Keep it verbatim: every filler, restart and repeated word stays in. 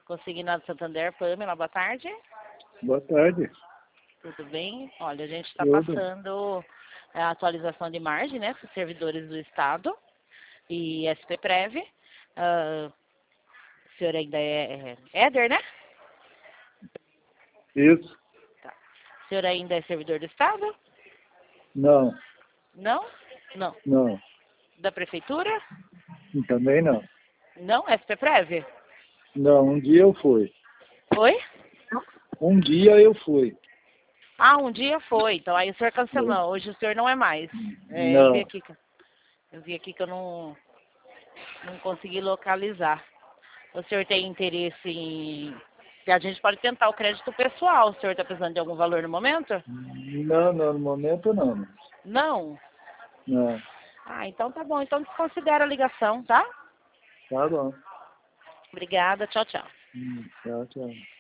Consignado Santander, Pamela, boa tarde. Boa tarde. Tudo bem? Olha, a gente está Tudo. passando a atualização de margem, né, para os servidores do Estado e S P Prev. Uh, o senhor ainda é, é Éder, né? Isso. Tá. O senhor ainda é servidor do Estado? Não. Não? Não. Não. Da Prefeitura? Também não. Não? S P Prev? Não, um dia eu fui. Oi? Um dia eu fui. Ah, um dia foi. Então aí o senhor cancelou. Hoje o senhor não é mais. É, eu vi Não. aqui, que- eu vi aqui que eu não, não consegui localizar. O senhor tem interesse em... A gente pode tentar o crédito pessoal. O senhor está precisando de algum valor no momento? Não, não, no momento não. Não? Não. Ah, então tá bom. Então desconsidera a ligação, tá? Tá bom. Obrigada. Tchau, tchau. Hum, Tchau, tchau.